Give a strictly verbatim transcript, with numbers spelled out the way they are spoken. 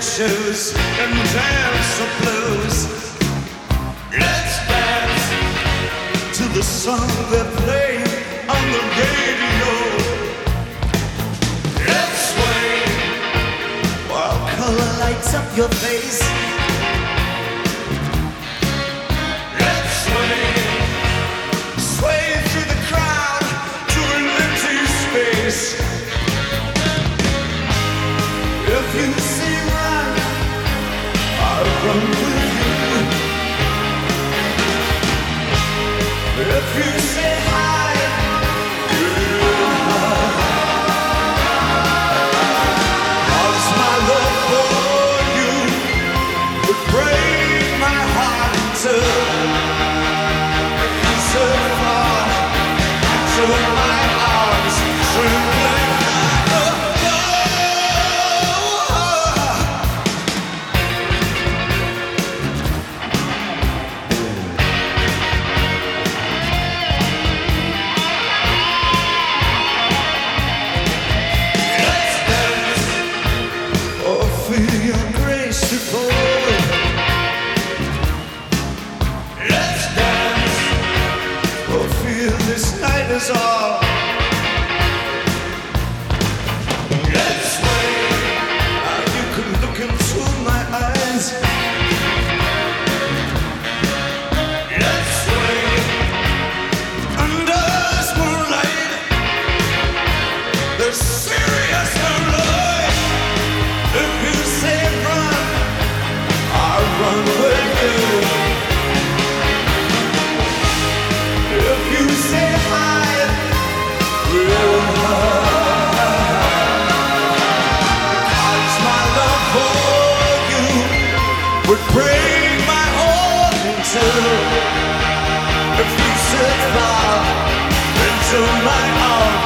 shoes and dance the blues. Let's dance to the song they play on the radio. Let's sway while color lights up your face. Let's sway, sway through the crowd to an empty space. If you say run, I'll run with you. If you say hide, we'll hide. 'Cause my love for you would break my heart to so far into my arms, trembling. Feel your grace to fall. Let's dance. Oh, feel this night is all. Let's sway. Now you can look into my eyes. Let's sway under this moonlight. There's serious moonlight. If you say run, I'll run with you. If you say hide, we'll hide. 'Cause my love for you would break my heart in two. If you said far into my arms.